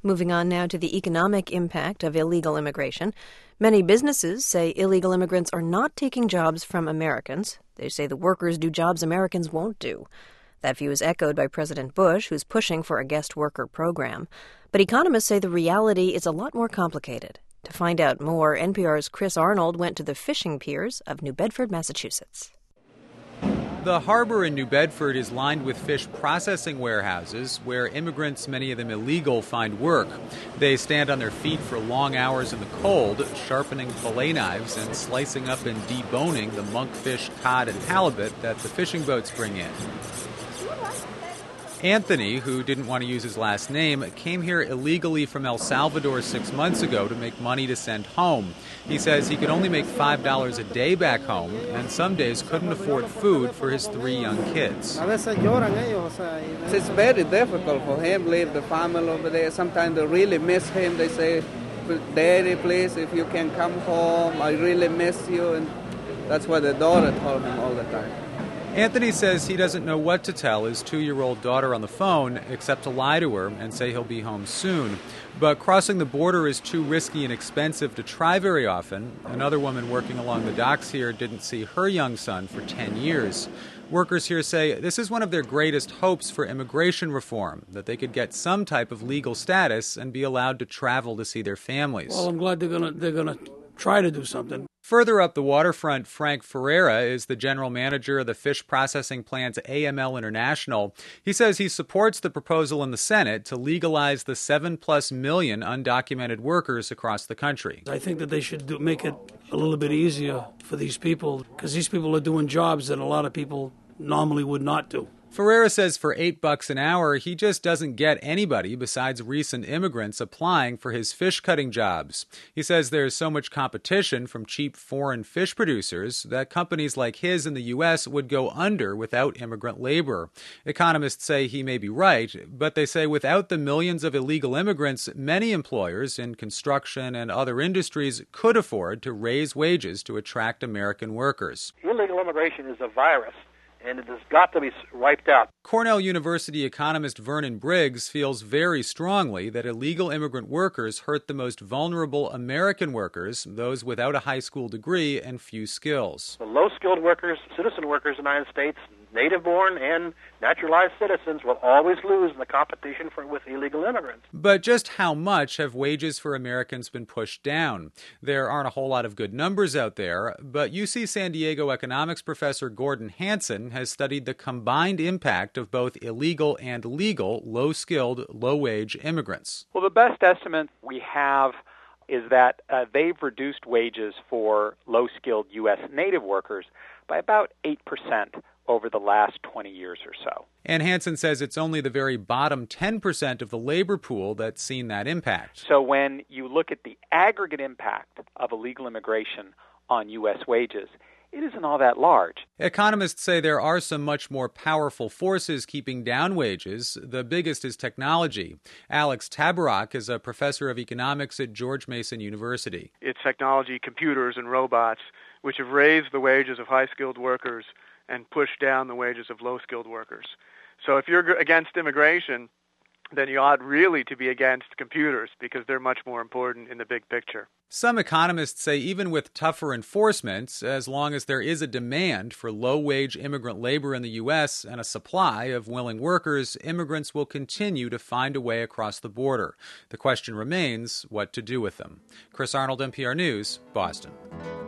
Moving on now to the economic impact of illegal immigration. Many businesses say illegal immigrants are not taking jobs from Americans. They say the workers do jobs Americans won't do. That view is echoed by President Bush, who's pushing for a guest worker program. But economists say the reality is a lot more complicated. To find out more, NPR's Chris Arnold went to the fishing piers of New Bedford, Massachusetts. The harbor in New Bedford is lined with fish processing warehouses where immigrants, many of them illegal, find work. They stand on their feet for long hours in the cold, sharpening fillet knives and slicing up and deboning the monkfish, cod, and halibut that the fishing boats bring in. Anthony, who didn't want to use his last name, came here illegally from El Salvador 6 months ago to make money to send home. He says he could only make $5 a day back home, and some days couldn't afford food for his 3 young kids. It's very difficult for him to leave the family over there. Sometimes they really miss him. They say, "Daddy, please, if you can come home, I really miss you." And that's what the daughter told him all the time. Anthony says he doesn't know what to tell his 2-year-old daughter on the phone except to lie to her and say he'll be home soon. But crossing the border is too risky and expensive to try very often. Another woman working along the docks here didn't see her young son for 10 years. Workers here say this is one of their greatest hopes for immigration reform, that they could get some type of legal status and be allowed to travel to see their families. Well, I'm glad they're gonna try to do something. Further up the waterfront, Frank Ferreira is the general manager of the fish processing plant AML International. He says he supports the proposal in the Senate to legalize the 7+ million undocumented workers across the country. I think that they should make it a little bit easier for these people, because these people are doing jobs that a lot of people normally would not do. Ferreira says for $8 an hour, he just doesn't get anybody besides recent immigrants applying for his fish cutting jobs. He says there's so much competition from cheap foreign fish producers that companies like his in the U.S. would go under without immigrant labor. Economists say he may be right, but they say without the millions of illegal immigrants, many employers in construction and other industries could afford to raise wages to attract American workers. Illegal immigration is a virus, and it has got to be wiped out. Cornell University economist Vernon Briggs feels very strongly that illegal immigrant workers hurt the most vulnerable American workers, those without a high school degree and few skills. The low-skilled workers, citizen workers in the United States, native-born and naturalized citizens, will always lose in the competition with illegal immigrants. But just how much have wages for Americans been pushed down? There aren't a whole lot of good numbers out there, but UC San Diego economics professor Gordon Hanson has studied the combined impact of both illegal and legal, low-skilled, low-wage immigrants. Well, the best estimate we have is that they've reduced wages for low-skilled U.S. native workers by about 8% over the last 20 years or so. And Hansen says it's only the very bottom 10% of the labor pool that's seen that impact. So when you look at the aggregate impact of illegal immigration on U.S. wages, it isn't all that large. Economists say there are some much more powerful forces keeping down wages. The biggest is technology. Alex Tabarrok is a professor of economics at George Mason University. It's technology, computers, and robots, which have raised the wages of high-skilled workers and pushed down the wages of low-skilled workers. So if you're against immigration, then you ought really to be against computers because they're much more important in the big picture. Some economists say even with tougher enforcement, as long as there is a demand for low-wage immigrant labor in the U.S. and a supply of willing workers, immigrants will continue to find a way across the border. The question remains what to do with them. Chris Arnold, NPR News, Boston.